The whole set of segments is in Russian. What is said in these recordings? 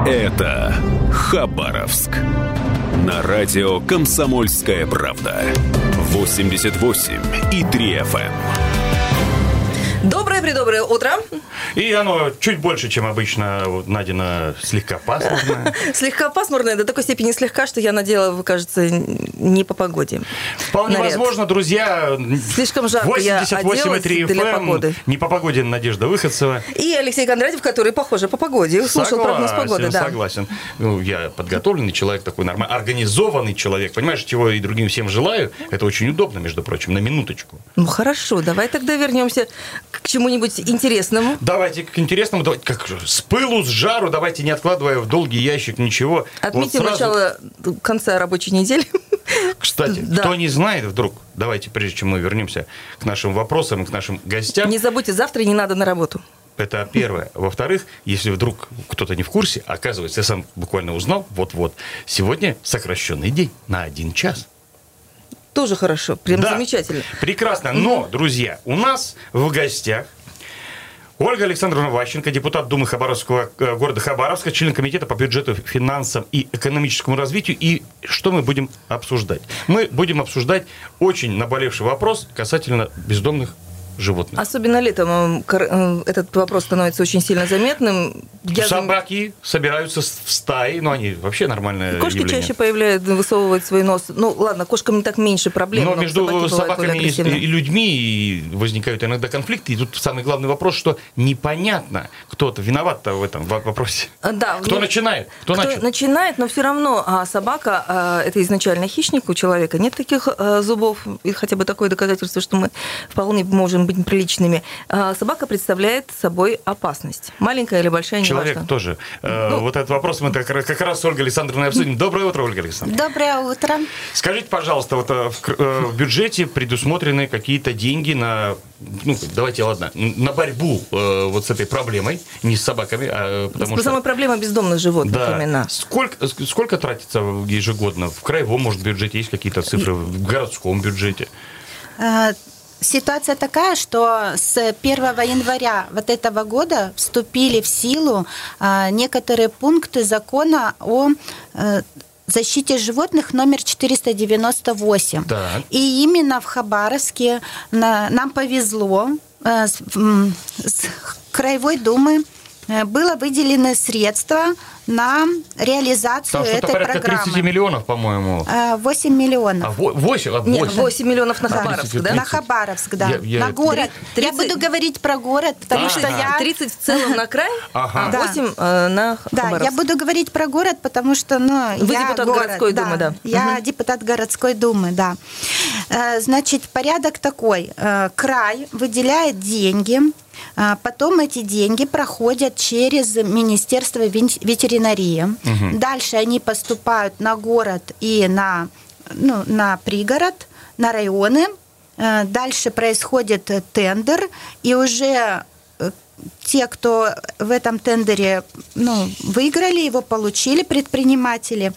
Это Хабаровск. На радио «Комсомольская правда». 88,3 FM. Доброе-предоброе утро. И оно чуть больше, чем обычно. Вот Надина слегка пасмурная. Слегка пасмурная, до такой степени слегка, что я надела, кажется, не по погоде. Вполне возможно, друзья. Слишком жарко я оделась для погоды. Не по погоде Надежда Выходцева. И Алексей Кондратьев, который, похоже, по погоде. Слушал прогноз погоды, да. Согласен. Ну, я подготовленный человек, такой нормальный, организованный человек. Понимаешь, чего и другим всем желаю. Это очень удобно, между прочим, на минуточку. Ну, хорошо, давай тогда вернемся к чему-нибудь интересному. Давайте к интересному, давайте, как с пылу, с жару, давайте не откладывая в долгий ящик ничего. Отметим вот начало конца рабочей недели. Кстати, да. Кто не знает вдруг, давайте, прежде чем мы вернемся к нашим вопросам и к нашим гостям. Не забудьте, завтра не надо на работу. Это первое. Во-вторых, если вдруг кто-то не в курсе, оказывается, я сам буквально узнал, вот-вот, сегодня сокращенный день на 1 час. Тоже хорошо, прям да, замечательно. Прекрасно. Но, друзья, у нас в гостях Ольга Александровна Ващенко, депутат Думы города Хабаровска, член комитета по бюджету, финансам и экономическому развитию. И что мы будем обсуждать? Мы будем обсуждать очень наболевший вопрос касательно бездомных животных. Особенно летом этот вопрос становится очень сильно заметным. Собаки собираются в стаи, но они вообще нормальное кошки явление. Чаще высовывают свой нос. Ну, ладно, кошкам не так меньше проблем. Но между собаками и людьми возникают иногда конфликты. И тут самый главный вопрос, что непонятно, кто-то виноват-то в этом вопросе. Да, кто начинает? Кто начинает, но все равно собака – это изначально хищник у человека. Нет таких зубов, и хотя бы такое доказательство, что мы вполне можем быть приличными. Собака представляет собой опасность. Маленькая или большая, не человек важно. Тоже. Вот этот вопрос мы как раз с Ольгой Александровной обсудим. Доброе утро, Ольга Александровна. Доброе утро. Скажите, пожалуйста, вот в бюджете предусмотрены какие-то деньги на, на борьбу вот с этой проблемой, не с собаками, а потому что... Самая проблема бездомных животных, да. Именно. Сколько тратится ежегодно? В краевом, может, бюджете есть какие-то цифры? В городском бюджете? Ситуация такая, что с 1 января вот этого года вступили в силу некоторые пункты закона о защите животных номер 498. Так. И именно в Хабаровске нам повезло, с Краевой Думы было выделены средства на реализацию этой программы. Там порядка 30 миллионов, по-моему. 8 миллионов. 8? Нет, 8 миллионов на Хабаровск, 30, да? На Хабаровск, да. На город. 30, я буду говорить про город, потому что я... 30 в целом на край, а 8 на Хабаровск. Да, я буду говорить про город, потому что вы я депутат городской думы, да. Я депутат городской думы, да. Значит, порядок такой. Край выделяет деньги, потом эти деньги проходят через Министерство ветеринарии. Угу. Дальше они поступают на город и на пригород, на районы. Дальше происходит тендер, и уже те, кто в этом тендере выиграли, его получили, предприниматели,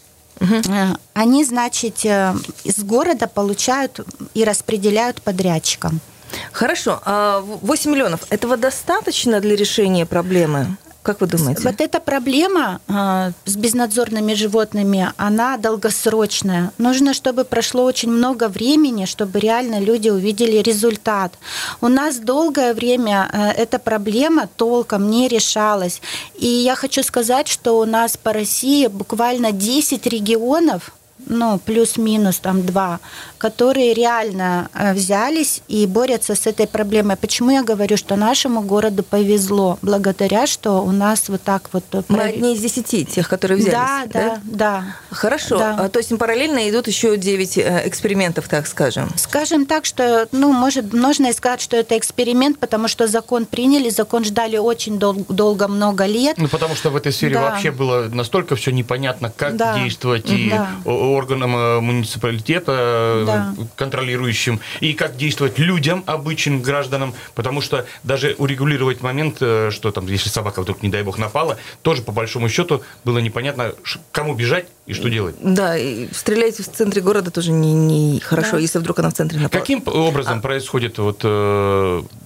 они, значит, из города получают и распределяют подрядчикам. Хорошо. 8 миллионов. Этого достаточно для решения проблемы? Как вы думаете? Вот эта проблема с безнадзорными животными, она долгосрочная. Нужно, чтобы прошло очень много времени, чтобы реально люди увидели результат. У нас долгое время эта проблема толком не решалась. И я хочу сказать, что у нас по России буквально 10 регионов, плюс-минус 2, которые реально взялись и борются с этой проблемой. Почему я говорю, что нашему городу повезло, благодаря, что у нас вот так вот... Мы одни из 10 тех, которые взялись. Да. Хорошо. Да. То есть параллельно идут еще 9 экспериментов, так скажем. Скажем так, что, можно сказать, что это эксперимент, потому что закон приняли, закон ждали очень долго, много лет. Потому что в этой сфере вообще было настолько все непонятно, как действовать, и органам муниципалитета, контролирующим, и как действовать людям, обычным гражданам, потому что даже урегулировать момент, что там, если собака вдруг, не дай бог, напала, тоже по большому счету было непонятно, кому бежать и что делать. Да, и стрелять в центре города тоже не хорошо, если вдруг она в центре напала. Каким образом происходит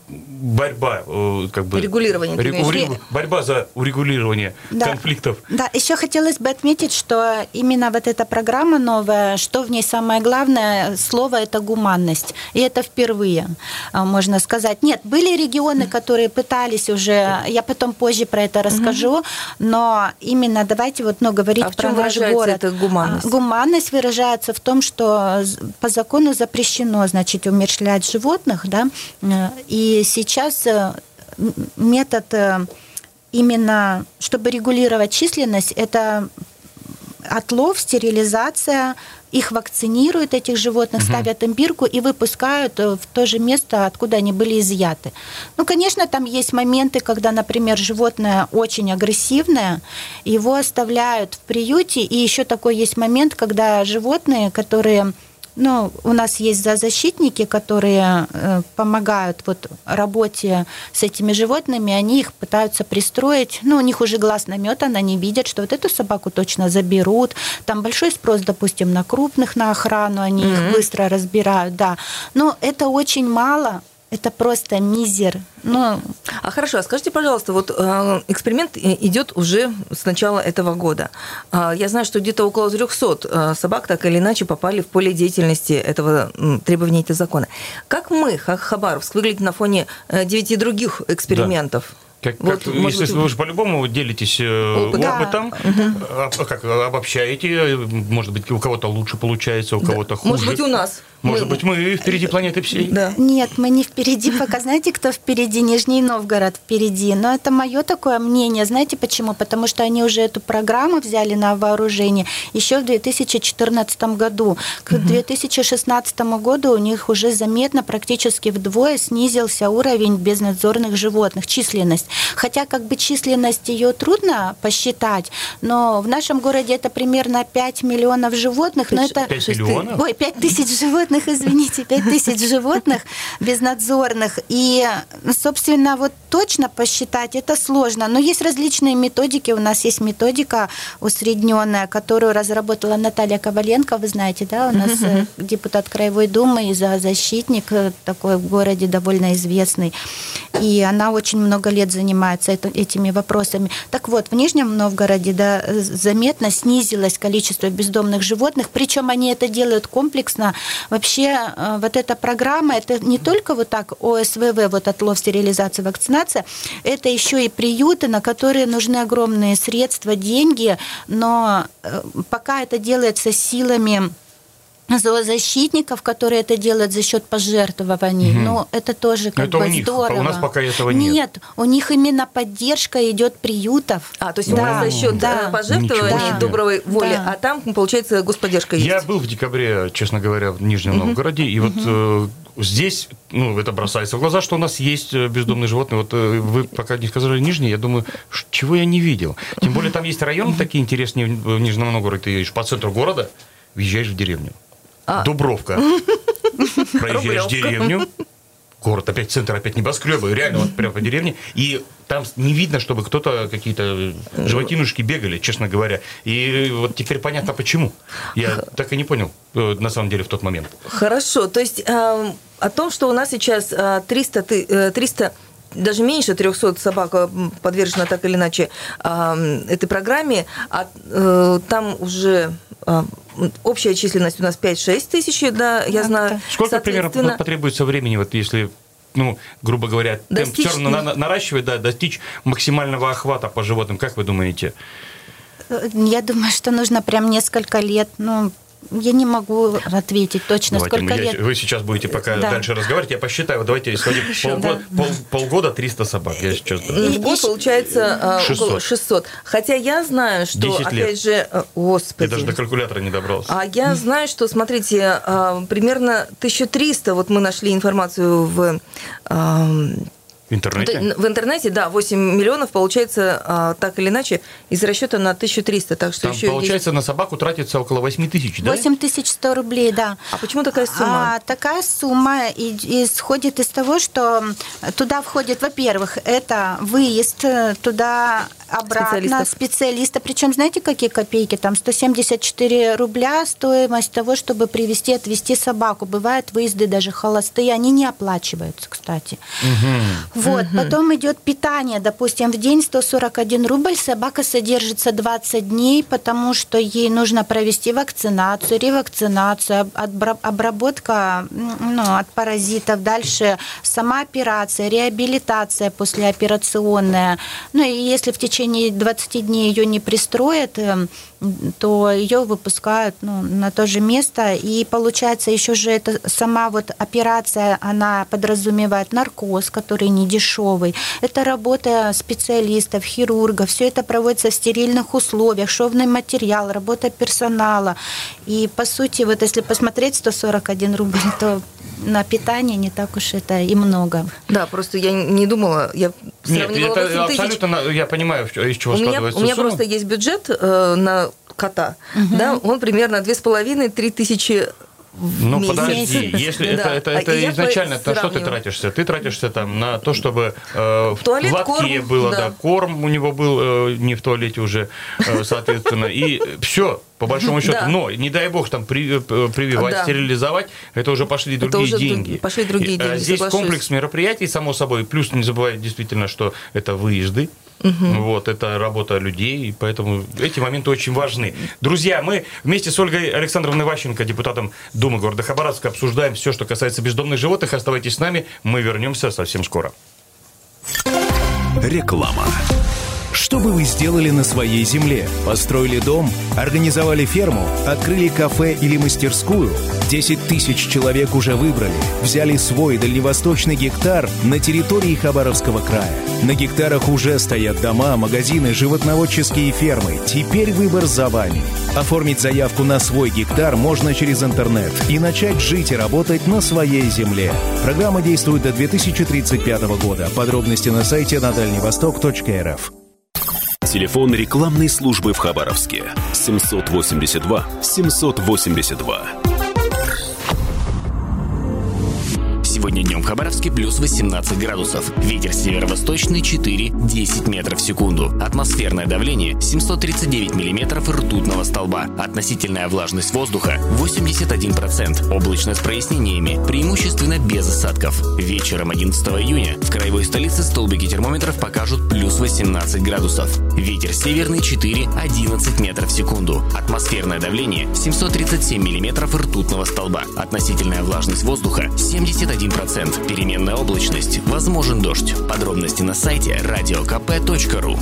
борьба, как бы... Регулирование. Борьба за урегулирование конфликтов. Да, еще хотелось бы отметить, что именно вот эта программа новая, что в ней самое главное, слово это гуманность. И это впервые, можно сказать. Нет, были регионы, которые пытались уже, я потом позже про это расскажу, но именно давайте говорить про наш город. Эта гуманность? Гуманность выражается в том, что по закону запрещено, значит, умерщвлять животных, да, и сейчас метод именно, чтобы регулировать численность, это отлов, стерилизация, их вакцинируют, этих животных, ставят им бирку и выпускают в то же место, откуда они были изъяты. Ну, конечно, там есть моменты, когда, например, животное очень агрессивное, его оставляют в приюте, и еще такой есть момент, когда животные, которые... у нас есть зоозащитники, которые помогают работе с этими животными, они их пытаются пристроить, у них уже глаз наметан, они видят, что эту собаку точно заберут, там большой спрос, допустим, на крупных, на охрану, они их быстро разбирают, да, но это очень мало. Это просто мизер. Хорошо, скажите, пожалуйста, эксперимент идет уже с начала этого года. Я знаю, что где-то около 300 собак так или иначе попали в поле деятельности этого требования этого закона. Как мы, как Хабаровск, выглядит на фоне 9 других экспериментов? Если вы же по-любому делитесь опытом, обобщаете, может быть, у кого-то лучше получается, у кого-то хуже. Может быть, у нас. Может быть, мы впереди планеты всей. Да. Нет, мы не впереди. Пока знаете, кто впереди? Нижний Новгород впереди. Но это мое такое мнение. Знаете почему? Потому что они уже эту программу взяли на вооружение еще в 2014 году. К 2016 году у них уже заметно, практически вдвое снизился уровень безнадзорных животных, численность. Хотя численность ее трудно посчитать, но в нашем городе это примерно 5 миллионов животных. 5 миллионов? 5 тысяч животных. 5 тысяч животных безнадзорных. И, собственно, точно посчитать это сложно. Но есть различные методики. У нас есть методика усредненная, которую разработала Наталья Коваленко. Вы знаете, да? У нас депутат Краевой Думы и зоозащитник такой в городе довольно известный. И она очень много лет занимается этими вопросами. Так вот, в Нижнем Новгороде заметно снизилось количество бездомных животных. Причем они это делают комплексно. Вообще, эта программа, это не только ОСВВ, отлов, стерилизация, вакцинация, это еще и приюты, на которые нужны огромные средства, деньги, но пока это делается силами зоозащитников, которые это делают за счет пожертвований. Но это тоже это у них, здорово. У нас пока этого нет. Нет, у них именно поддержка идет приютов. То есть у нас за счет пожертвований, доброй воли, а там, получается, господдержка есть. Я был в декабре, честно говоря, в Нижнем Новгороде, и здесь, это бросается в глаза, что у нас есть бездомные животные. Вы пока не сказали Нижний, я думаю, чего я не видел. Тем более там есть районы такие интересные в Нижнем Новгороде. Ты едешь по центру города, въезжаешь в деревню. Дубровка. Проезжаешь деревню, город, опять центр, опять небоскребы, реально прямо по деревне, и там не видно, чтобы кто-то, какие-то животинушки бегали, честно говоря. И теперь понятно, почему. Я так и не понял, на самом деле, в тот момент. Хорошо, то есть о том, что у нас сейчас 300 даже меньше 300 собак подвержено так или иначе этой программе, там уже общая численность у нас 5-6 тысяч, да, я знаю. Сколько примерно потребуется времени, если, грубо говоря, темп все равно наращивать, достичь максимального охвата по животным, как вы думаете? Я думаю, что нужно прям несколько лет, я не могу ответить точно, сколько лет. Вы сейчас будете пока дальше разговаривать, я посчитаю. Давайте сходим полгода 300 собак. Я сейчас... В год получается 600. Около 600. Хотя я знаю, что, опять же, господи. Я даже до калькулятора не добрался. А я знаю, что, смотрите, примерно 1300, мы нашли информацию в В интернете? В интернете, да, 8 миллионов получается так или иначе из расчета на 1300. Так что там, еще получается, на собаку тратится около 8 тысяч, да? 8100 рублей, да. А почему такая сумма? Такая сумма исходит из того, что туда входит, во-первых, это выезд туда-обратно специалиста. Причем, знаете, какие копейки? Там 174 рубля стоимость того, чтобы привезти, отвезти собаку. Бывают выезды даже холостые, они не оплачиваются, кстати. Вот, потом идет питание, допустим, в день 141 рубль, собака содержится 20 дней, потому что ей нужно провести вакцинацию, ревакцинацию, обработка от паразитов, дальше сама операция, реабилитация послеоперационная. Ну и если в течение 20 дней ее не пристроят, то ее выпускают на то же место. И получается, еще же эта сама вот операция, она подразумевает наркоз, который не дешевый. Это работа специалистов, хирургов. Все это проводится в стерильных условиях, шовный материал, работа персонала. И по сути, вот если посмотреть 141 рубль, то на питание не так уж это и много. Да, просто я не думала, я сравнивала 8 тысяч. Абсолютно, я понимаю, из чего складывается сумма. У меня сумма. просто есть бюджет на кота, да, он примерно 2,5-3 тысячи в месяц. Подожди, если это изначально, на что ты тратишься? Ты тратишься там на то, чтобы в лотке было, да, корм у него был не в туалете уже, соответственно, и все. По большому счету, но не дай бог там прививать, стерилизовать, это уже пошли другие деньги. Пошли другие деньги. Здесь комплекс мероприятий, само собой, плюс не забывай действительно, что это выезды. Вот, это работа людей, и поэтому эти моменты очень важны. Друзья, мы вместе с Ольгой Александровной Ващенко, депутатом Думы города Хабаровска, обсуждаем все, что касается бездомных животных. Оставайтесь с нами, мы вернемся совсем скоро. Реклама. Что бы вы сделали на своей земле? Построили дом? Организовали ферму? Открыли кафе или мастерскую? 10 тысяч человек уже выбрали. Взяли свой дальневосточный гектар на территории Хабаровского края. На гектарах уже стоят дома, магазины, животноводческие фермы. Теперь выбор за вами. Оформить заявку на свой гектар можно через интернет и начать жить и работать на своей земле. Программа действует до 2035 года. Подробности на сайте надальневосток.рф. Телефон рекламной службы в Хабаровске 782 782. Сегодня днем в Хабаровске плюс 18 градусов. Ветер северо-восточный 4-10 метров в секунду. Атмосферное давление 739 миллиметров ртутного столба. Относительная влажность воздуха 81%. Облачность с прояснениями. Преимущественно без осадков. Вечером 11 июня в краевой столице столбики термометров покажут плюс 18 градусов. Ветер северный 4-11 метров в секунду. Атмосферное давление 737 миллиметров ртутного столба. Относительная влажность воздуха 71%. Переменная облачность. Возможен дождь. Подробности на сайте radiokp.ru.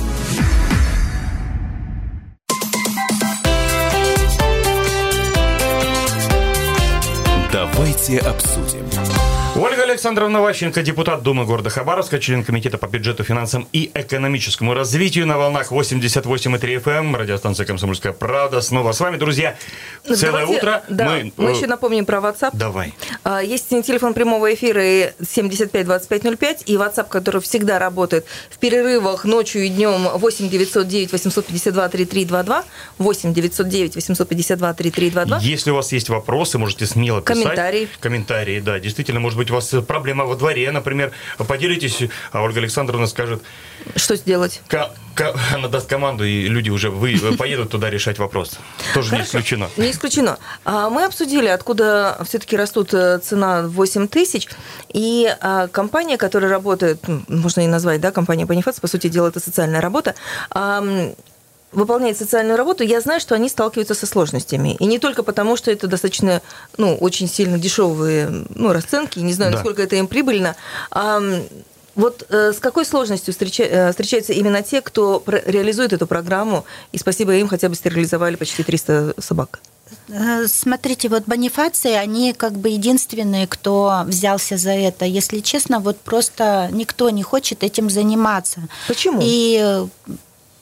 Давайте обсудим. Ольга Александровна Ващенко, депутат Думы города Хабаровска, член комитета по бюджету, финансам и экономическому развитию, на волнах 88,3 FM, радиостанция «Комсомольская правда». Снова с вами, друзья. Целое утро. Да, мы еще напомним про WhatsApp. Давай. Есть телефон прямого эфира 75 25 05 и WhatsApp, который всегда работает в перерывах ночью и днем 8 909 852 3322, 8 909 852 3322. Если у вас есть вопросы, можете смело писать. Комментарии, да. Действительно, может быть, у вас проблема во дворе, например. Поделитесь, а Ольга Александровна скажет... Что сделать? Она даст команду, и люди уже поедут туда решать вопрос. Тоже не исключено. Не исключено. Мы обсудили, откуда все-таки растут цена 8 тысяч. И компания, которая работает, можно и назвать, да, компания Бонифаций, по сути дела, это социальная работа, выполняет социальную работу, я знаю, что они сталкиваются со сложностями. И не только потому, что это достаточно, очень сильно дешевые расценки, не знаю, насколько это им прибыльно. Вот с какой сложностью встречаются именно те, кто реализует эту программу, и спасибо им хотя бы стерилизовали почти 300 собак? Смотрите, вот Бонифации, они как бы единственные, кто взялся за это. Если честно, вот просто никто не хочет этим заниматься. Почему? И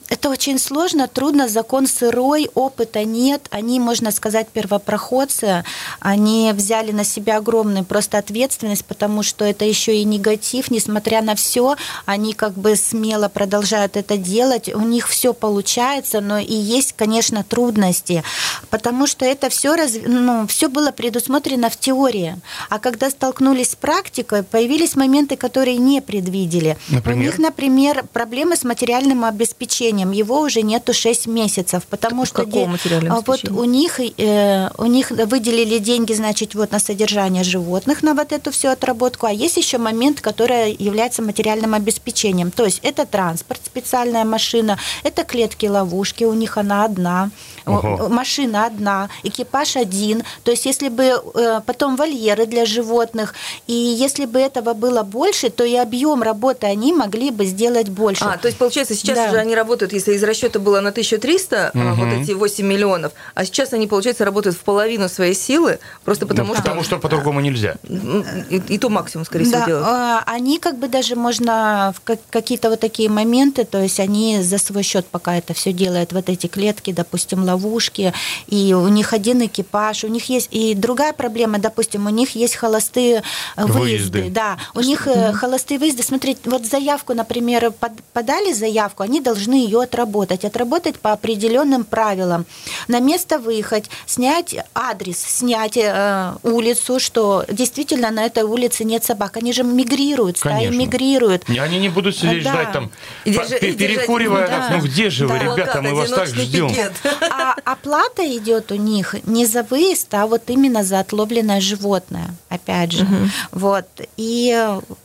Это очень сложно, трудно, закон сырой, опыта нет. Они, можно сказать, первопроходцы. Они взяли на себя огромную просто ответственность, потому что это еще и негатив. Несмотря на все, они как бы смело продолжают это делать. У них все получается, но и есть, конечно, трудности, потому что это все было предусмотрено в теории. А когда столкнулись с практикой, появились моменты, которые не предвидели. Например? У них, например, проблемы с материальным обеспечением. Его уже нету 6 месяцев, потому что вот у них выделили деньги, значит, вот на содержание животных, на вот эту всю отработку, а есть еще момент, который является материальным обеспечением. То есть это транспорт, специальная машина, это клетки-ловушки, у них она одна, машина одна, экипаж один. То есть если бы потом вольеры для животных, и если бы этого было больше, то и объем работы они могли бы сделать больше. То есть, получается, сейчас уже они работают, если из расчета было на 1300, вот эти 8 миллионов, а сейчас они, получается, работают в половину своей силы, просто потому что... Потому что по-другому нельзя. И то максимум, скорее всего, делают. Они как бы даже можно в какие-то вот такие моменты, то есть они за свой счет пока это все делают, вот эти клетки, допустим, ловушки, и у них один экипаж, у них есть... И другая проблема, допустим, у них есть холостые выезды. Да, у них холостые выезды. Смотрите, вот заявку, например, подали заявку, они должны ее отработать по определенным правилам. На место выехать, снять адрес, снять улицу, что действительно на этой улице нет собак. Они же мигрируют, стаи мигрируют. Они не будут сидеть ждать там, перекуривая. Ну где же вы, ребята, мы вас так ждем. А оплата идет у них не за выезд, а вот именно за отловленное животное, опять же. Вот. И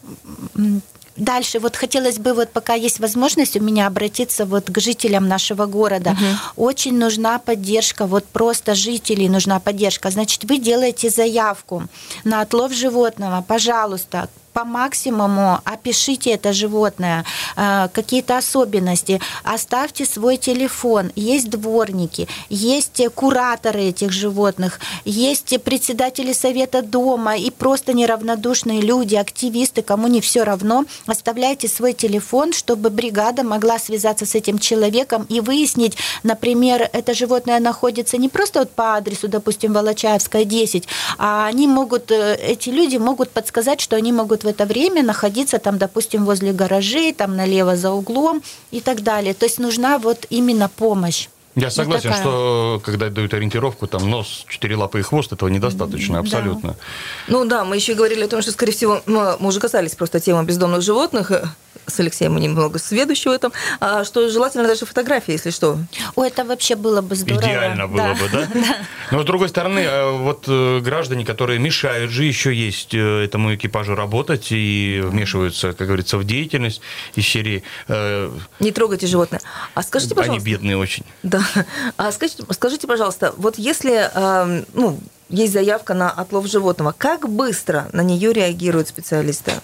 дальше вот хотелось бы, вот пока есть возможность у меня обратиться вот к жителям нашего города. Очень нужна поддержка, вот просто жителей нужна поддержка. Значит, вы делаете заявку на отлов животного, пожалуйста, по максимуму опишите это животное, какие-то особенности, оставьте свой телефон. Есть дворники, есть кураторы этих животных, есть председатели совета дома и просто неравнодушные люди, активисты, кому не все равно. Оставляйте свой телефон, чтобы бригада могла связаться с этим человеком и выяснить, например, это животное находится не просто вот по адресу, допустим, Волочаевская, 10, а эти люди могут подсказать, что они могут в это время находиться там, допустим, возле гаражей, там налево за углом и так далее. То есть нужна вот именно помощь. Я согласен, что когда дают ориентировку, там нос, 4 лапы и хвост, этого недостаточно, абсолютно. Да. Ну да, мы еще говорили о том, что, скорее всего, мы уже касались просто темы бездомных животных, с Алексеем мы немного сведущи в этом, что желательно даже фотографии, если что. Это вообще было бы здорово. Идеально было бы, да? Но с другой стороны, вот граждане, которые мешают же еще есть этому экипажу работать и вмешиваются, как говорится, в деятельность из серии... Не трогайте животное. А скажите, пожалуйста... Они бедные очень. Да. А скажите, пожалуйста, вот если... есть заявка на отлов животного, как быстро на нее реагируют специалисты?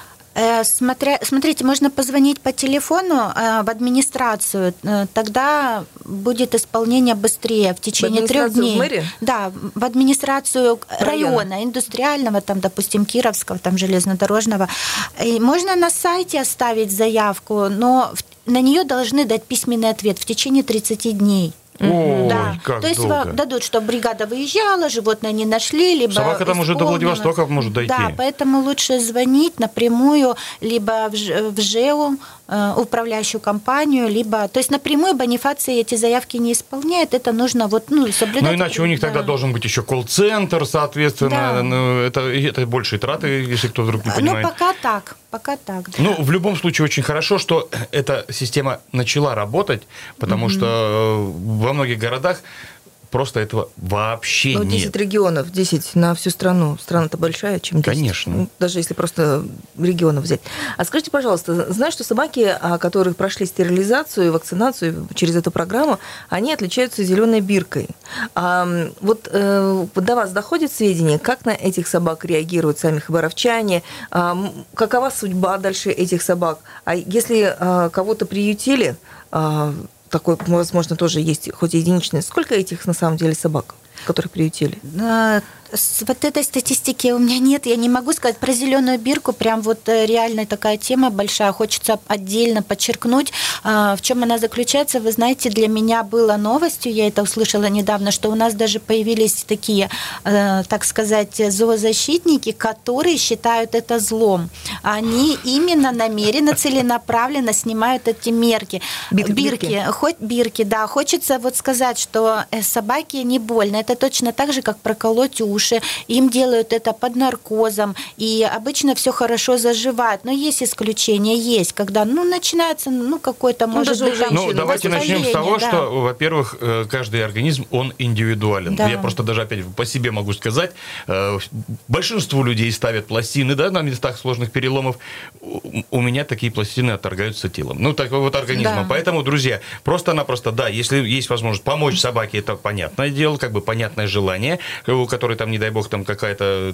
Смотрите, можно позвонить по телефону в администрацию, тогда будет исполнение быстрее, в течение 3 дней. В мэрию? Да, в администрацию района, индустриального, там, допустим, Кировского, там, железнодорожного. И можно на сайте оставить заявку, но на нее должны дать письменный ответ в течение 30 дней. Ой, да. как то есть долго. дадут, что бригада выезжала, животное не нашли, либо собака там уже до Владивостока может дойти. Да, поэтому лучше звонить напрямую, либо в ЖЭУ, управляющую компанию, либо... То есть напрямую Бонифаций эти заявки не исполняет, это нужно соблюдать. Ну, иначе у них тогда должен быть еще колл-центр, соответственно. Да. Ну, это большие траты, если кто вдруг не понимает. Ну, пока так. Да. Ну, в любом случае, очень хорошо, что эта система начала работать, потому что во многих городах просто этого вообще нет. 10 регионов, 10 на всю страну. Страна-то большая, чем 10. Конечно. Даже если просто регионов взять. А скажите, пожалуйста, знаю, что собаки, которые прошли стерилизацию и вакцинацию через эту программу, они отличаются зеленой биркой. Вот до вас доходит сведения, как на этих собак реагируют сами хабаровчане, какова судьба дальше этих собак? А если кого-то приютили, такой, возможно, тоже есть, хоть единичный. Сколько этих, на самом деле, собак, которых приютили? Вот этой статистики у меня нет, я не могу сказать. Про зеленую бирку прям вот реально такая тема большая, хочется отдельно подчеркнуть, в чем она заключается. Вы знаете, для меня было новостью, я это услышала недавно, что у нас даже появились такие, так сказать, зоозащитники, которые считают это злом. Они именно намеренно, целенаправленно снимают эти бирки. Бирки, да. Хочется вот сказать, что собаке не больно. Это точно так же, как проколоть уши. Им делают это под наркозом, и обычно все хорошо заживает. Но есть исключения, когда, начинается, какой-то, может быть, давайте начнем с того, что, во-первых, каждый организм, он индивидуален. Да. Я просто даже, опять, по себе могу сказать, большинству людей ставят пластины, да, на местах сложных переломов. У меня такие пластины отторгаются телом. Такой вот организмом. Да. Поэтому, друзья, просто-напросто, да, если есть возможность помочь собаке, это понятное дело, понятное желание, у которой там, не дай бог, там какая-то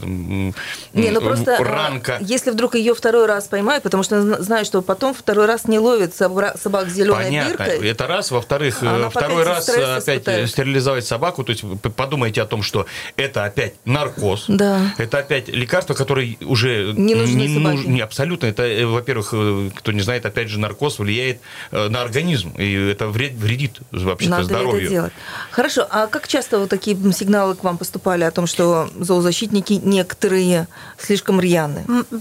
ранка. Если вдруг ее второй раз поймают, потому что знаю, что потом второй раз не ловят собак с зеленой биркой. Понятно. Это раз. Во-вторых, второй раз опять стерилизовать собаку, то есть подумайте о том, что это опять наркоз, да. Это опять лекарство, которое уже не нужно абсолютно. Это, во-первых, кто не знает, опять же, наркоз влияет на организм, и это вредит вообще-то здоровью. Надо это делать. Хорошо, а как часто вот такие сигналы к вам поступали о том, что зоозащитники некоторые слишком рьяны?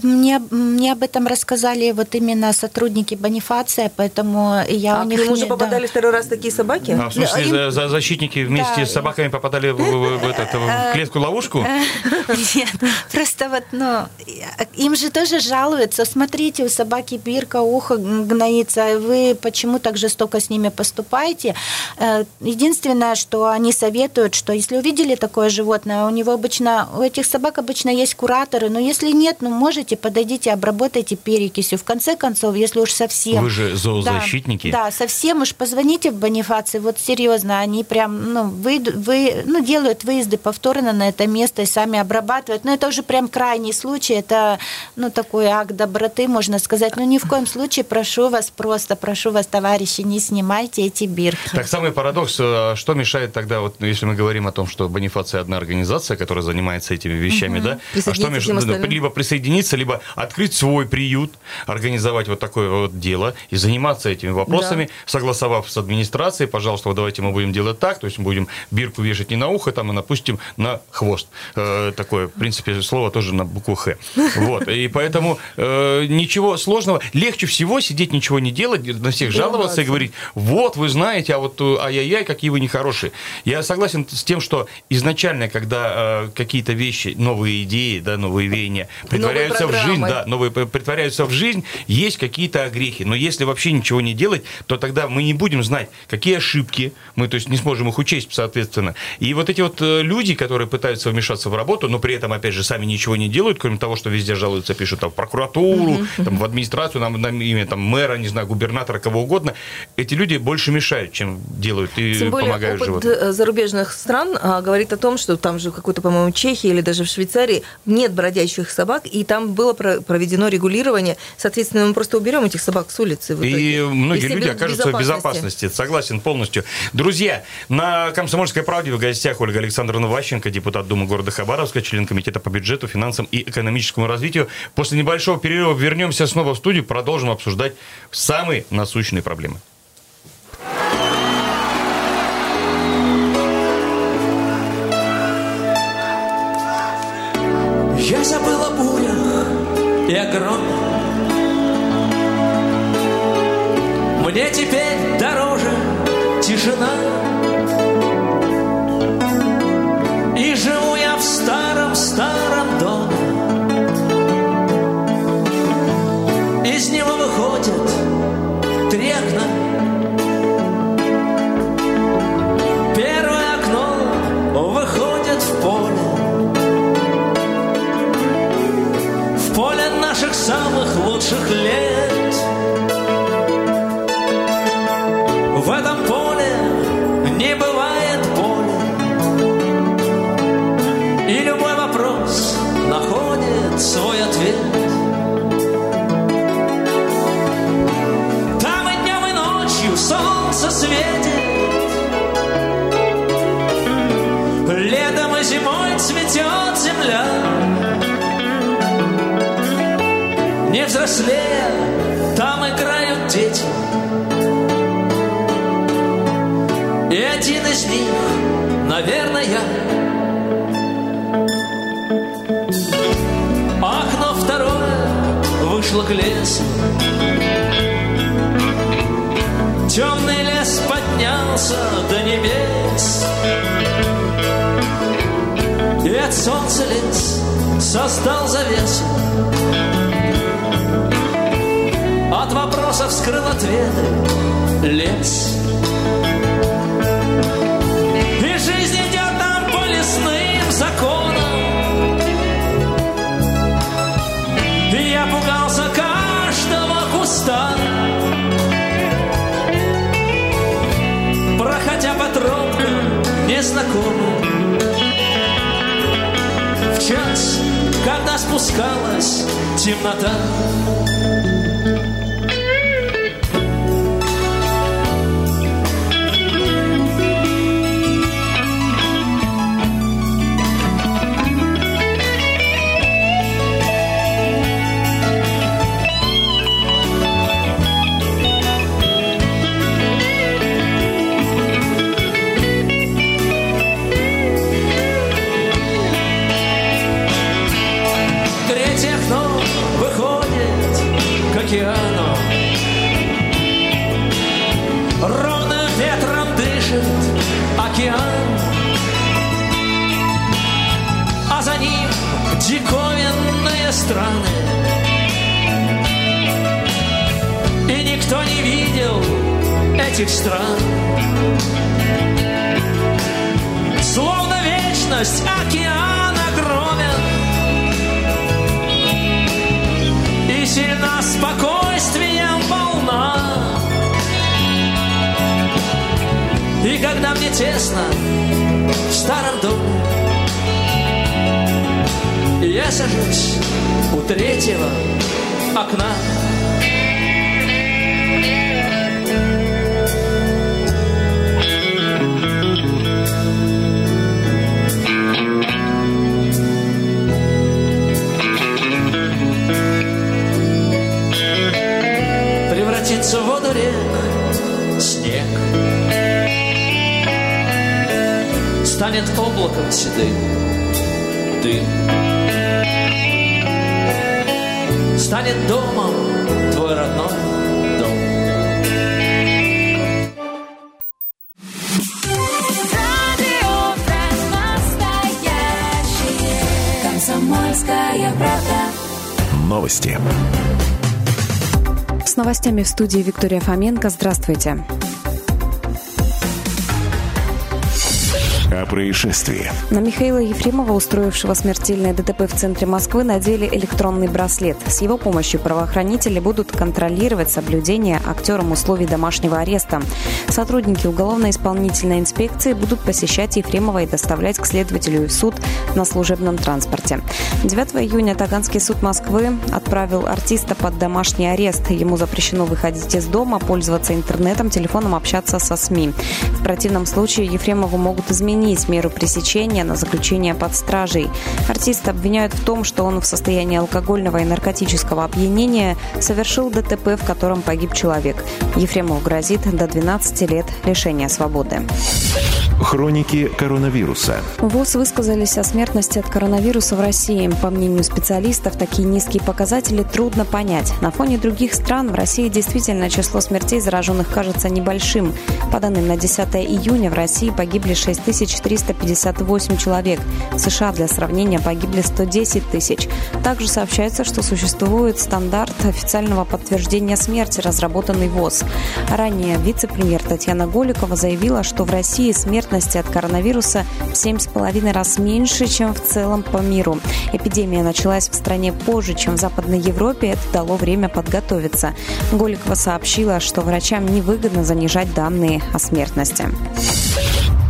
Мне об этом рассказали вот именно сотрудники Бонифация, поэтому я у них... к нему уже попадали второй раз такие собаки? В смысле, защитники вместе с собаками попадали в клетку-ловушку? Нет, просто вот, им же тоже жалуются. Смотрите, у собаки бирка, ухо гноится, вы почему так жестоко с ними поступаете? Единственное, что они советуют, что если увидели такое животное, у этих собак обычно есть кураторы, но если нет, можете, подойдите, обработайте перекисью. В конце концов, если уж совсем... Вы же зоозащитники. Да, совсем уж позвоните в Бонифаций, вот серьезно, они прям, делают выезды повторно на это место и сами обрабатывают. Но это уже прям крайний случай, это, такой акт доброты, можно сказать. Но ни в коем случае прошу вас, товарищи, не снимайте эти бирки. Так, самый парадокс, что мешает тогда, вот если мы говорим о том, что Бонифация одна организация, которая занимается этими вещами, да? А что мешает? Либо присоединиться, либо открыть свой приют, организовать вот такое вот дело и заниматься этими вопросами, да. Согласовав с администрацией, пожалуйста, давайте мы будем делать так, то есть мы будем бирку вешать не на ухо, а напустим на хвост. Такое, в принципе, слово тоже на букву «Х». Вот. И поэтому ничего сложного. Легче всего сидеть, ничего не делать, на всех жаловаться и говорить, вот, вы знаете, а вот ай-яй-яй, какие вы нехорошие. Я согласен с тем, что изначально, когда какие-то вещи, новые идеи, да, новые веяния притворяются в жизнь, есть какие-то огрехи. Но если вообще ничего не делать, то тогда мы не будем знать, какие ошибки, мы, то есть, не сможем их учесть, соответственно. И вот эти вот люди, которые пытаются вмешаться в работу, но при этом, опять же, сами ничего не делают, кроме того, что везде жалуются, пишут в прокуратуру, в администрацию, на имя мэра, не знаю, губернатора, кого угодно, эти люди больше мешают, чем делают и тем более, помогают животным. Тем более, опыт зарубежных стран говорит о том, что там же какой-то, по-моему, Чехии или даже в Швейцарии нет бродячих собак, и там было проведено регулирование. Соответственно, мы просто уберем этих собак с улицы. И многие люди окажутся в безопасности. Согласен полностью. Друзья, на «Комсомольской правде» в гостях Ольга Александровна Ващенко, депутат Думы города Хабаровска, член комитета по бюджету, финансам и экономическому развитию. После небольшого перерыва вернемся снова в студию, продолжим обсуждать самые насущные проблемы. Я забыл о бурях и о громе. Мне теперь дороже тишина. И живу я в старом-старом доме. Из него выходят 3 окна. Первое окно выходит в поле. В поле наших самых лучших лет. В этом поле не бывает боли. И любой вопрос находит свой ответ. Там и днем, и ночью солнце светит. Летом и зимой цветет где взрослея, там играют дети. И один из них, наверное, я. Окно второе вышло к лесу. Темный лес поднялся до небес, и от солнца лес создал завесу. От вопросов скрыл ответы лес. И жизнь идет там по лесным законам. И я пугался каждого куста, проходя по тропкам незнакомым. В час, когда спускалась темнота. Океану. Ровным ветром дышит океан, а за ним диковинные страны. И никто не видел этих стран. Словно вечность океан огромен, и сильна спокойствием волна. И когда мне тесно в старом доме, я сажусь у третьего окна. Превратится в воду рек снег, станет облаком седым дым, станет домом твой родной дом. Комсомольская правда. Новости. С новостями в студии Виктория Фоменко. Здравствуйте. О происшествии. На Михаила Ефремова, устроившего смертельное ДТП в центре Москвы, надели электронный браслет. С его помощью правоохранители будут контролировать соблюдение актером условий домашнего ареста. Сотрудники уголовно-исполнительной инспекции будут посещать Ефремова и доставлять к следователю в суд на служебном транспорте. 9 июня Таганский суд Москвы отправил артиста под домашний арест. Ему запрещено выходить из дома, пользоваться интернетом, телефоном, общаться со СМИ. В противном случае Ефремову могут изменить меру пресечения на заключение под стражей. Артиста обвиняют в том, что он в состоянии алкогольного и наркотического опьянения совершил ДТП, в котором погиб человек. Ефремову грозит до 12 лет лишения свободы. Хроники коронавируса. ВОЗ высказались о смертности от коронавируса в России. По мнению специалистов, такие низкие показатели трудно понять. На фоне других стран в России действительно число смертей зараженных кажется небольшим. По данным на 10 июня в России погибли 6358 человек. В США, для сравнения, погибли 110 тысяч. Также сообщается, что существует стандарт официального подтверждения смерти, разработанный ВОЗ. Ранее вице-премьер Татьяна Голикова заявила, что в России смертность от коронавируса в 7,5 раз меньше, чем в целом по миру. Эпидемия началась в стране позже, чем в Западной Европе. Это дало время подготовиться. Голикова сообщила, что врачам невыгодно занижать данные о смертности.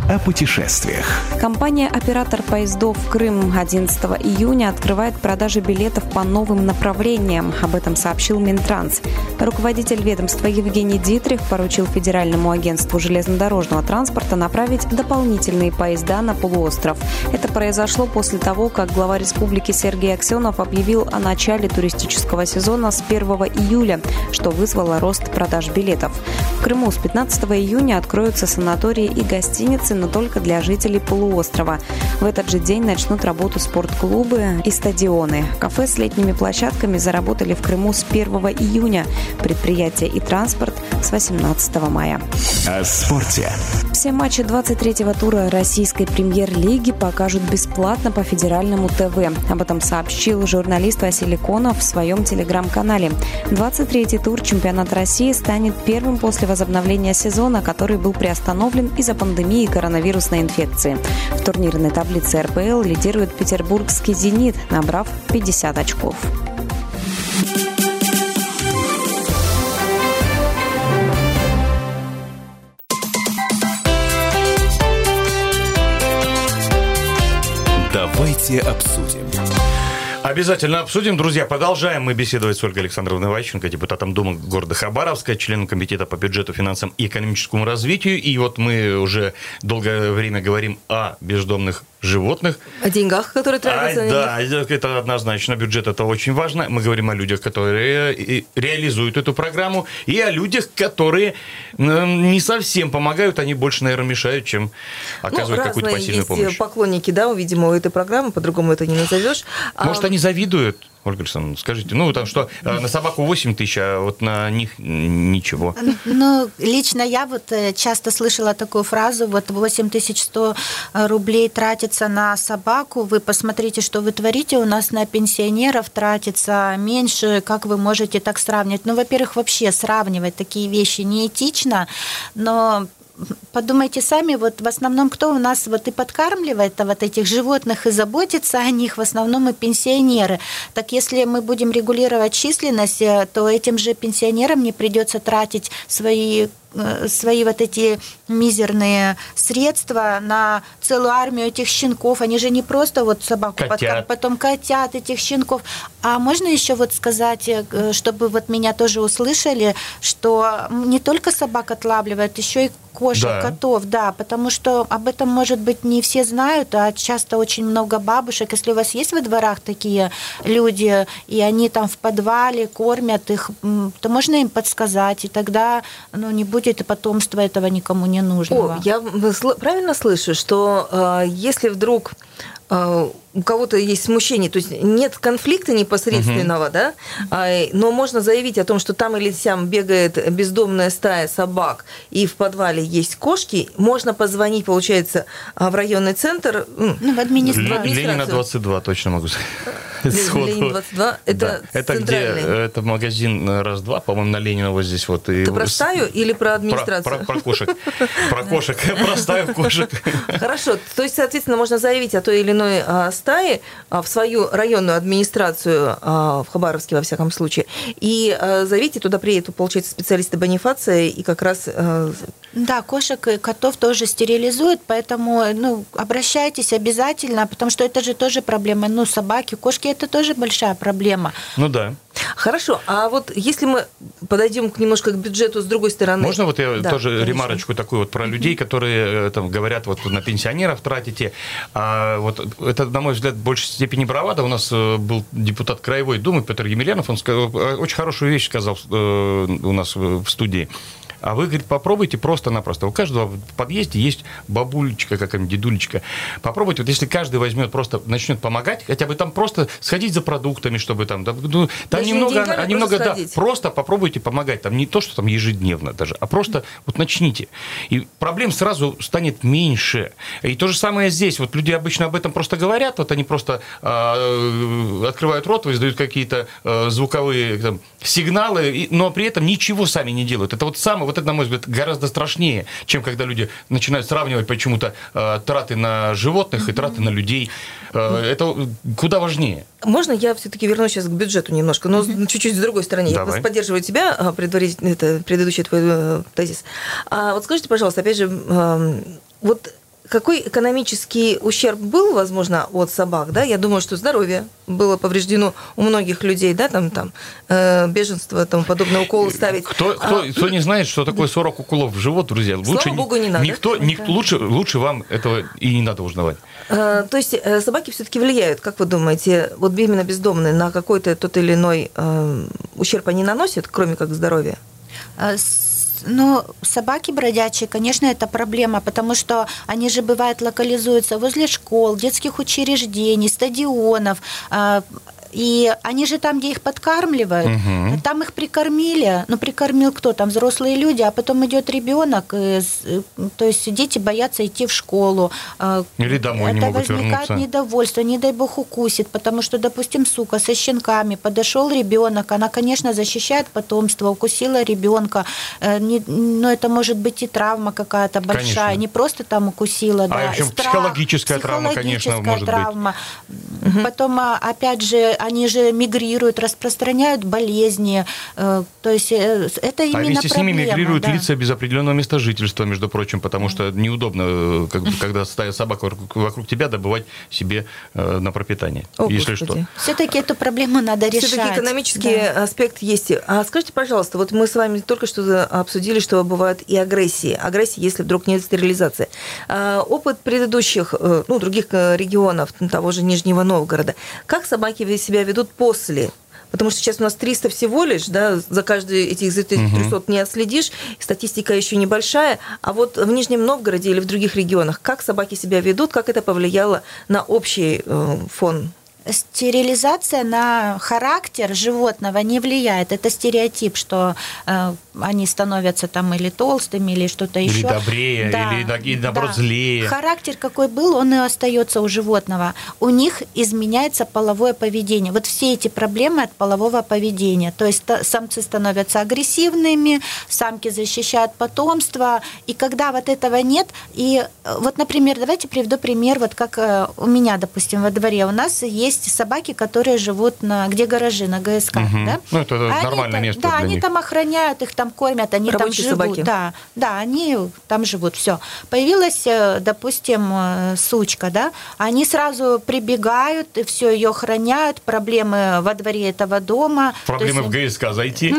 о путешествиях. Компания-оператор поездов «Крым» 11 июня открывает продажи билетов по новым направлениям. Об этом сообщил Минтранс. Руководитель ведомства Евгений Дитрих поручил Федеральному агентству железнодорожного транспорта направить дополнительные поезда на полуостров. Это произошло после того, как глава республики Сергей Аксенов объявил о начале туристического сезона с 1 июля, что вызвало рост продаж билетов. В Крыму с 15 июня откроются санатории и гостиницы, но только для жителей полуострова. В этот же день начнут работу спортклубы и стадионы. Кафе с летними площадками заработали в Крыму с 1 июня. Предприятия и транспорт с 18 мая. О спорте. Все матчи 23-го тура российской премьер-лиги покажут бесплатно по федеральному ТВ. Об этом сообщил журналист Василий Конов в своем телеграм-канале. 23-й тур чемпионата России станет первым после возобновления сезона, который был приостановлен из-за пандемии коронавирусной инфекции. В турнирной таблице РПЛ лидирует петербургский «Зенит», набрав 50 очков. Давайте обсудим. Обязательно обсудим. Друзья, продолжаем мы беседовать с Ольгой Александровной Ващенко, депутатом Думы города Хабаровска, членом Комитета по бюджету, финансам и экономическому развитию. И вот мы уже долгое время говорим о бездомных животных. О деньгах, которые тратятся на них. Да, это однозначно. Бюджет – это очень важно. Мы говорим о людях, которые реализуют эту программу, и о людях, которые не совсем помогают. Они больше, наверное, мешают, чем оказывают какую-то посильную помощь. Есть поклонники, да, видимо, у этой программы, по-другому это не назовешь. Может, они завидуют? Ольга Александровна, скажите, там что, на собаку 8 тысяч, а вот на них ничего. Лично я часто слышала такую фразу, 8100 рублей тратится на собаку, вы посмотрите, что вы творите, у нас на пенсионеров тратится меньше, как вы можете так сравнивать? Во-первых, вообще сравнивать такие вещи неэтично, но... Подумайте сами, в основном кто у нас и подкармливает этих животных и заботится о них, в основном и пенсионеры. Так если мы будем регулировать численность, то этим же пенсионерам не придется тратить свои эти мизерные средства на целую армию этих щенков. Они же не просто собаку, потом котят, этих щенков. А можно еще сказать, чтобы меня тоже услышали, что не только собак отлавливают, еще и кошек, котов, потому что об этом, может быть, не все знают, а часто очень много бабушек. Если у вас есть во дворах такие люди, и они там в подвале кормят их, то можно им подсказать, и тогда не будет и потомства этого никому не нужного. Я правильно слышу, что если вдруг у кого-то есть смущение, то есть нет конфликта непосредственного, да, но можно заявить о том, что там или сям бегает бездомная стая собак, и в подвале есть кошки, можно позвонить, получается, в районный центр, в администрацию. Ленина 22, точно могу сказать. Ленина 22, это центральный. Это магазин раз-два, по-моему, на Ленина здесь . Ты про стаю или про администрацию? Про кошек. Про кошек. Про стаю кошек. Хорошо. То есть, соответственно, можно заявить о той или иной стаи в свою районную администрацию в Хабаровске, во всяком случае, и заявите, туда приедут, получается, специалисты бонифации, и как раз... Да, кошек и котов тоже стерилизуют, поэтому обращайтесь обязательно, потому что это же тоже проблема. Собаки, кошки – это тоже большая проблема. Да. Хорошо, а если мы подойдем немножко к бюджету с другой стороны. Можно я тоже ремарочку такую про людей, которые говорят, на пенсионеров тратите. Это, на мой взгляд, в большей степени бравада. У нас был депутат Краевой Думы Петр Емельянов, он очень хорошую вещь сказал у нас в студии. А вы, говорит, попробуйте просто-напросто. У каждого в подъезде есть бабулечка, какая-нибудь дедулечка. Попробуйте, если каждый возьмет, просто начнет помогать, хотя бы там просто сходить за продуктами, чтобы там немного, просто попробуйте помогать. Там не то, что там ежедневно даже, а просто начните. И проблем сразу станет меньше. И то же самое здесь. Люди обычно об этом просто говорят, они просто открывают рот, издают какие-то звуковые сигналы, но при этом ничего сами не делают. Это это, на мой взгляд, гораздо страшнее, чем когда люди начинают сравнивать почему-то траты на животных и траты на людей. Это куда важнее. Можно я все-таки вернусь сейчас к бюджету немножко, но чуть-чуть с другой стороны. Давай. Я поддерживаю тебя, предыдущий твой тезис. Скажите, пожалуйста, опять же, какой экономический ущерб был, возможно, от собак, да? Я думаю, что здоровье было повреждено у многих людей, да, там беженство, тому подобное, уколы ставить. Кто не знает, что такое 40 уколов в живот, друзья, слава богу, не надо. Лучше вам этого и не надо узнавать. То есть собаки все-таки влияют, как вы думаете, вот именно бездомные, на какой-то тот или иной ущерб они наносят, кроме как здоровья? Ну, собаки бродячие, конечно, это проблема, потому что они же, бывает, локализуются возле школ, детских учреждений, стадионов. И они же там, где их подкармливают, там их прикормили. Ну, прикормил кто там? Взрослые люди, а потом идет ребенок, то есть дети боятся идти в школу. Или домой не могут вернуться. Это возникает недовольство, не дай бог укусит, потому что, допустим, сука со щенками, подошел ребенок, она, конечно, защищает потомство, укусила ребенка, но это может быть и травма какая-то большая, конечно. Не просто там укусила, да. В общем, психологическая травма, конечно, может травма. Быть. Потом, опять же, они же мигрируют, распространяют болезни. То есть это именно проблема. А вместе с ними мигрируют лица без определенного места жительства, между прочим, потому что неудобно, когда стоит собака вокруг тебя, добывать себе на пропитание, если что. Все-таки эту проблему надо решать. Все-таки экономический аспект есть. А скажите, пожалуйста, вот мы с вами только что обсудили, что бывают и агрессии. Агрессии, если вдруг нет стерилизации. Опыт предыдущих, других регионов, того же Нижнего Новгорода. Как собаки себя ведут после? Потому что сейчас у нас 300 всего лишь, да, за каждый этих 300 не отследишь, статистика еще небольшая. А вот в Нижнем Новгороде или в других регионах, как собаки себя ведут, как это повлияло на общий фон? Стерилизация на характер животного не влияет. Это стереотип, что они становятся там или толстыми, или что-то еще. Или добрее, или наоборот злее. Характер какой был, он и остается у животного. У них изменяется половое поведение. Вот все эти проблемы от полового поведения. То есть самцы становятся агрессивными, самки защищают потомство. И когда вот этого нет, и вот, например, давайте приведу пример, вот как у меня, допустим, во дворе у нас есть собаки, которые живут где гаражи, на ГСК. Да? Ну, это нормальное место для они них. Там охраняют, их там кормят, они рабочие там живут. Собаки. Да, они там живут. Все. Появилась, допустим, сучка, да, они сразу прибегают, и все, ее охраняют, проблемы во дворе этого дома. Проблемы в ГСК зайти.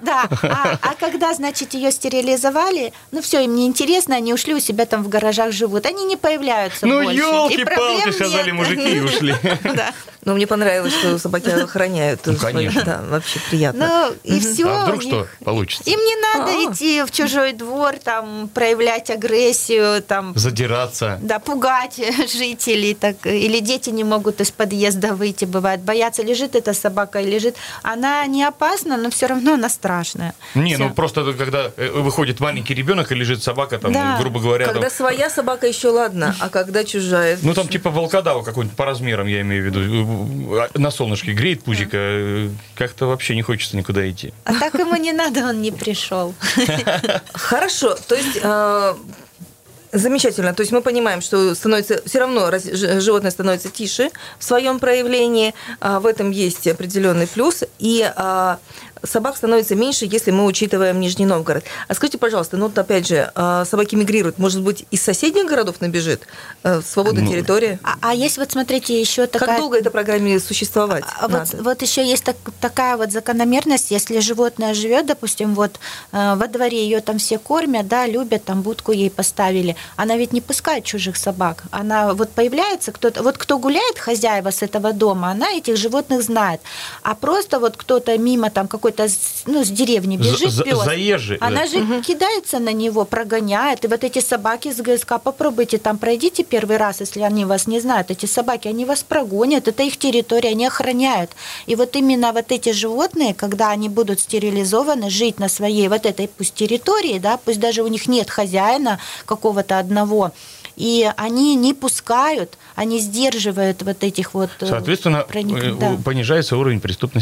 А когда, значит, ее стерилизовали, все, им неинтересно, они ушли, у себя там в гаражах живут. Они не появляются больше. Ну, елки-палки, сказали мужики и ушли. Но мне понравилось, что собаки охраняют. Конечно. Да, вообще приятно. И все. А вдруг что получится? Им не надо идти в чужой двор, там, проявлять агрессию, там, задираться. Да, пугать жителей. Или дети не могут из подъезда выйти, бывает. Боятся, лежит эта собака, лежит. Она не опасна, но все равно она страшная. Просто когда выходит маленький ребенок и лежит собака, там, грубо говоря. Когда своя собака еще ладно, а когда чужая. Там типа волкодава какой-нибудь по размерам, я имею в виду. На солнышке греет пузико, как-то вообще не хочется никуда идти. А так ему не надо, он не пришел. Хорошо, то есть замечательно. То есть мы понимаем, что становится все равно животное становится тише в своем проявлении. В этом есть определенный плюс. И собак становится меньше, если мы учитываем Нижний Новгород. А скажите, пожалуйста, опять же, собаки мигрируют, может быть, из соседних городов набежит свободная территория? А есть, вот смотрите, еще такая... Как долго этой программе существовать? Вот еще есть такая вот закономерность, если животное живет, допустим, вот во дворе ее там все кормят, да, любят, там будку ей поставили, она ведь не пускает чужих собак. Она вот появляется, кто гуляет, хозяева с этого дома, она этих животных знает. А просто вот кто-то мимо там какой-то с деревни бежит пёс, заезжий, она же кидается на него, прогоняет. И вот эти собаки с ГСК, попробуйте там, пройдите первый раз, если они вас не знают. Эти собаки, они вас прогонят, это их территория, они охраняют. И вот именно вот эти животные, когда они будут стерилизованы, жить на своей вот этой пусть территории, да, пусть даже у них нет хозяина какого-то одного, и они не пускают, они сдерживают вот этих вот... Соответственно, понижается уровень преступности.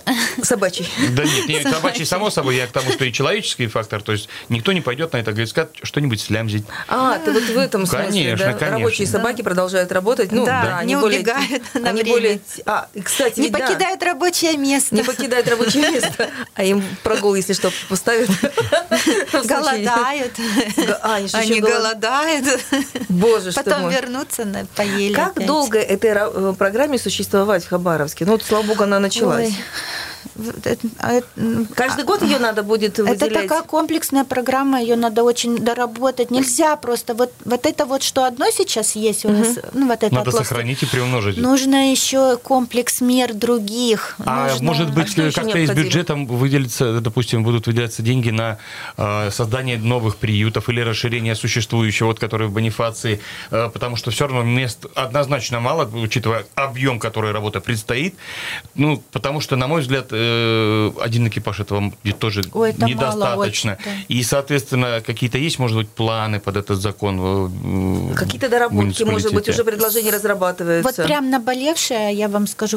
Собачий. Да нет, собачий, само собой, я к тому, что и человеческий фактор, то есть никто не пойдет на это, говорит, сказать, что-нибудь слямзить. Ты вот в этом смысле, конечно, да? Конечно. Рабочие собаки продолжают работать, не убегают на время. Кстати, не покидают рабочее место. Не покидают рабочее место, а им прогул, если что, поставят. Голодают. Они голодают. Боже, что потом вернутся, поели. Как долго этой программе существовать в Хабаровске? Слава богу, она началась. Каждый год ее надо будет выделять? Это такая комплексная программа, ее надо очень доработать. Нельзя просто вот это вот, что одно сейчас есть у нас, вот это надо сохранить и приумножить. Нужно еще комплекс мер других. Может быть, как-то из бюджета выделится, допустим, будут выделяться деньги на создание новых приютов или расширение существующего, которые в Бонифации, потому что все равно мест однозначно мало, учитывая объем, который работа предстоит. Потому что, на мой взгляд, один экипаж этого тоже недостаточно. Очень, да. И, соответственно, какие-то есть, может быть, планы под этот закон? Какие-то доработки, может быть, уже предложения разрабатываются? Вот прям наболевшее, я вам скажу,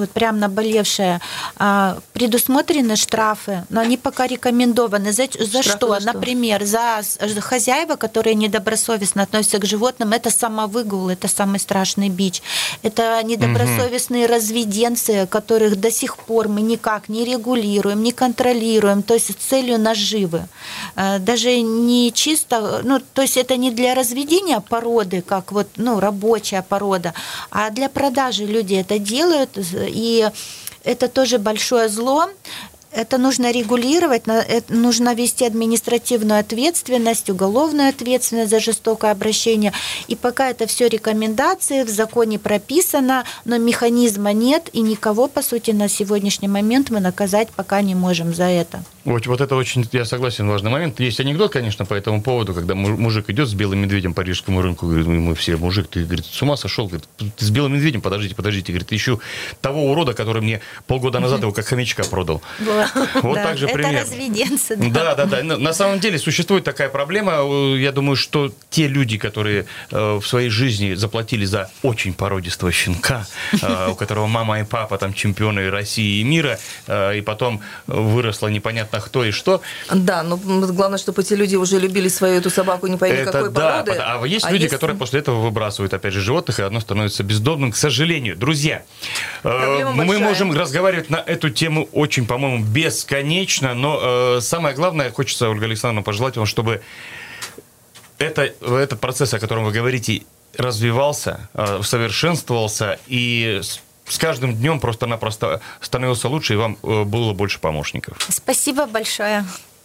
предусмотрены штрафы, но они пока рекомендованы. За что? Например, за хозяева, которые недобросовестно относятся к животным, это самовыгул, это самый страшный бич. Это недобросовестные разведенцы, которых до сих пор мы никак не регулируем, не контролируем, то есть с целью наживы. Даже не чисто, то есть это не для разведения породы, как рабочая порода, а для продажи люди это делают, и это тоже большое зло. Это нужно регулировать, нужно вести административную ответственность, уголовную ответственность за жестокое обращение. И пока это все рекомендации, в законе прописано, но механизма нет, и никого, по сути, на сегодняшний момент мы наказать пока не можем за это. Вот это очень, я согласен, важный момент. Есть анекдот, конечно, по этому поводу, когда мужик идет с белым медведем по Рижскому рынку, говорит, мы все, мужик, ты, говорит, с ума сошел, говорит, ты с белым медведем, подождите, говорит, ищу того урода, который мне полгода назад его как хомячка продал. Вот так же примерно. Это разведенцы. Да. На самом деле существует такая проблема. Я думаю, что те люди, которые в своей жизни заплатили за очень породистого щенка, у которого мама и папа там чемпионы России и мира, и потом выросло непонятно кто и что. Да, но главное, чтобы эти люди уже любили свою эту собаку, не пойми какой породы. А есть люди, которые после этого выбрасывают, опять же, животных, и одно становится бездомным, к сожалению. Друзья, мы можем разговаривать на эту тему очень, по-моему, бесконечно, но самое главное, хочется, Ольга Александровна, пожелать вам, чтобы этот процесс, о котором вы говорите, развивался, совершенствовался и с каждым днем просто-напросто становился лучше, и вам было больше помощников. Спасибо большое.